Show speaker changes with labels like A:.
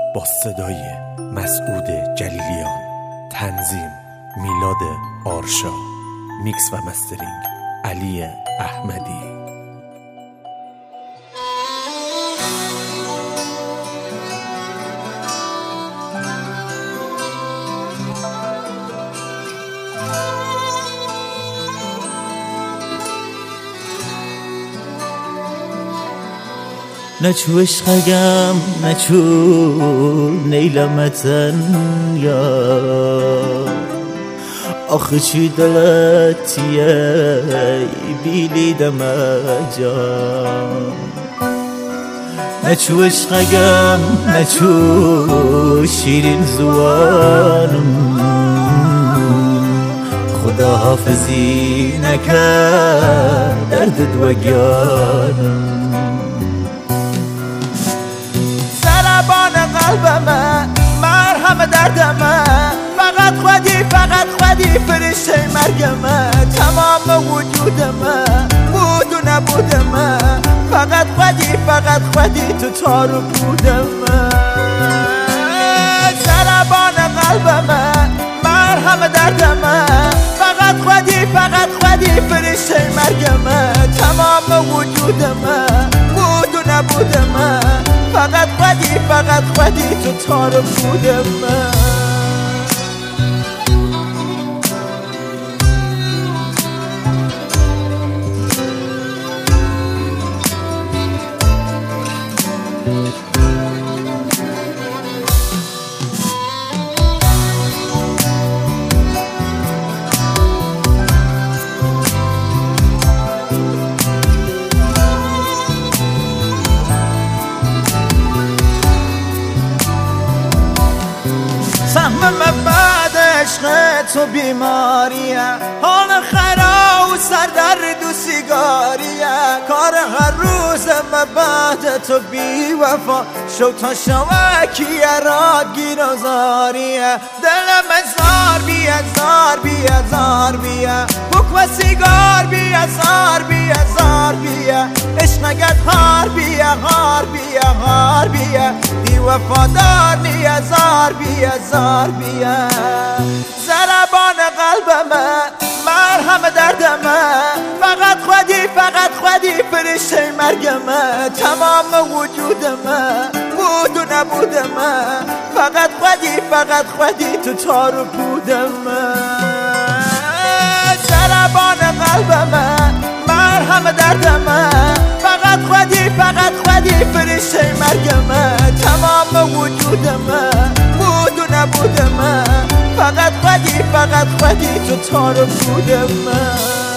A: با صدای مسعود جلیلیان، تنظیم میلاد آرشا، میکس و مسترینگ علی احمدی.
B: نچو عشقگم نچو نیلمتن یا آخه چی دلتیه بیلی دمجا نچو عشقگم نچو شیرین زوانم خدا حافظی نکرد درد دوگانم
C: قلبمه مرهم دردمه فقط خودی فرشته مرگمه تمام وجودمه بود و نبودمه فقط خودی تو تارو بودمه ضربان قلبمه مرهم دردمه فقط خودی فرشته مرگمه تمام وجودمه بود و نبودمه فقط خودی تو تارو بودمه فهمم بعد عشق تو بیماریه حال خرا و سردرد و سیگاریه کار هر روزم بعد تو بی وفا شو تا شوکیه را گیر و زاریه دلم زار بیه بک و سیگار بیه عشق نگد هار بیه دی وفادار نیه زار بیه ضربان قلبمه مرهم دردمه فقط خودی فرشته مرگمه تمام وجودمه بود و نبودمه فقط خودی تو تارو بودمه ضربان قلبمه مرهم دردمه فقط خودی فرشته مرگمه تمام وجودمه بود و نبودمه فقط خودی تو تارو بودمه